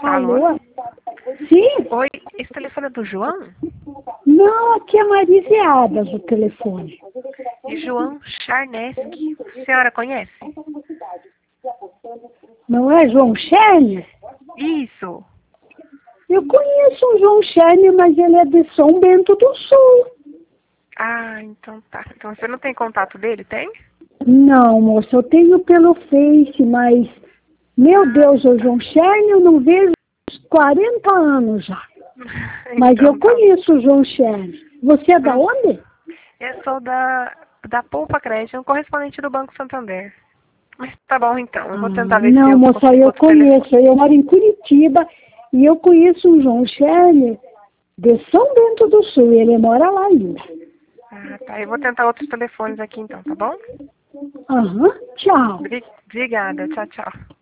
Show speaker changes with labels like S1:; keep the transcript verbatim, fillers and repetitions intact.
S1: Alô?
S2: Alô? Sim?
S1: Oi, esse telefone é do João?
S2: Não, aqui é Marisiadas o telefone.
S1: E João Charneski. A senhora conhece?
S2: Não é João Cherne?
S1: Isso.
S2: Eu conheço o João Cherne, mas ele é de São Bento do Sul.
S1: Ah, então tá. Então você não tem contato dele, tem?
S2: Não, moça, eu tenho pelo Face, mas, meu Deus, o João Cherne eu não vejo há quarenta anos já. Mas
S1: Então
S2: eu
S1: tá.
S2: conheço o João Cherne. Você é da
S1: Hum.
S2: onde?
S1: Eu sou da, da Poupa Crédito, um correspondente do Banco Santander. Mas tá bom então, eu vou tentar
S2: Ah,
S1: ver se
S2: não,
S1: eu
S2: moça,
S1: consigo
S2: eu
S1: outro telefone.
S2: conheço. Eu moro em Curitiba e eu conheço o João Cherne de São Bento do Sul. Ele mora lá ainda.
S1: Ah, tá. Eu vou tentar outros telefones aqui então, tá bom?
S2: Aham, tchau.
S1: Obri- Obrigada. Tchau, tchau.